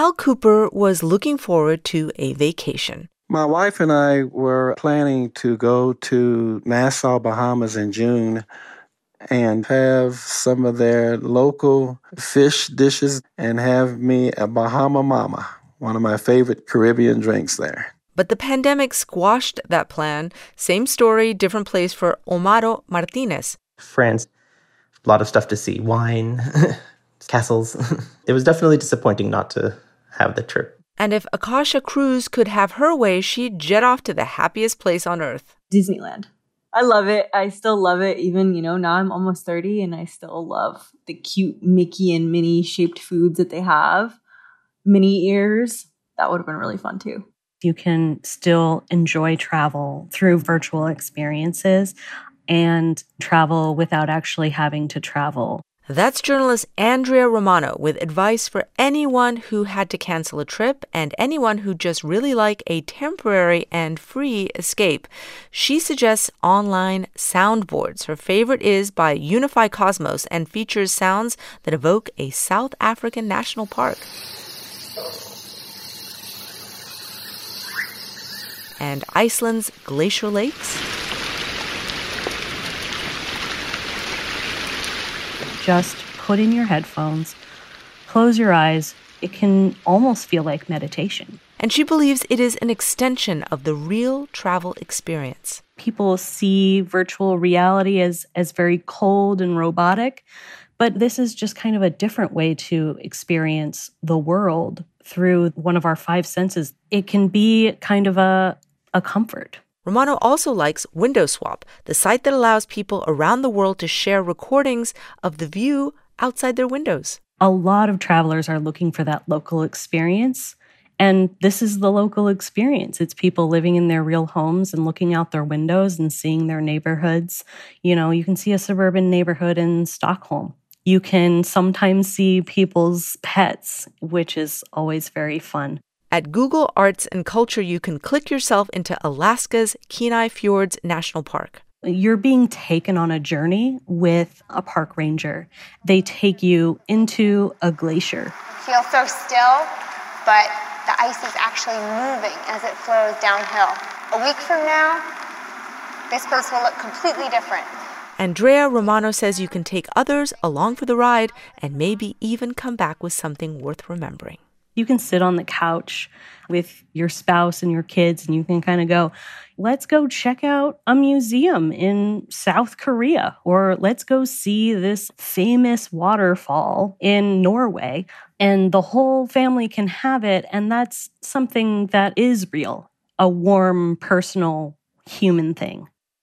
Al Cooper was looking forward to a vacation. My wife and I were planning to go to Nassau, Bahamas in June and have some of their local fish dishes and have me a Bahama Mama, one of my favorite Caribbean drinks there. But the pandemic squashed that plan. Same story, different place for Omaro Martinez. France, a lot of stuff to see. Wine, castles. It was definitely disappointing not to have the trip. And if Akasha Cruz could have her way, she'd jet off to the happiest place on earth. Disneyland. I love it. I still love it. Even, now I'm almost 30 and I still love the cute Mickey and Minnie shaped foods that they have. Minnie ears. That would have been really fun too. You can still enjoy travel through virtual experiences and travel without actually having to travel. That's journalist Andrea Romano with advice for anyone who had to cancel a trip and anyone who just really like a temporary and free escape. She suggests online soundboards. Her favorite is by Unify Cosmos and features sounds that evoke a South African national park. And Iceland's glacier lakes. Just put in your headphones, close your eyes. It can almost feel like meditation. And she believes it is an extension of the real travel experience. People see virtual reality as very cold and robotic, but this is just kind of a different way to experience the world through one of our five senses. It can be kind of a comfort. Romano also likes Window Swap, the site that allows people around the world to share recordings of the view outside their windows. A lot of travelers are looking for that local experience, and this is the local experience. It's people living in their real homes and looking out their windows and seeing their neighborhoods. You can see a suburban neighborhood in Stockholm. You can sometimes see people's pets, which is always very fun. At Google Arts and Culture, you can click yourself into Alaska's Kenai Fjords National Park. You're being taken on a journey with a park ranger. They take you into a glacier. Feels so still, but the ice is actually moving as it flows downhill. A week from now, this place will look completely different. Andrea Romano says you can take others along for the ride and maybe even come back with something worth remembering. You can sit on the couch with your spouse and your kids, and you can kind of go, let's go check out a museum in South Korea, or let's go see this famous waterfall in Norway. And the whole family can have it, and that's something that is real, a warm, personal, human thing.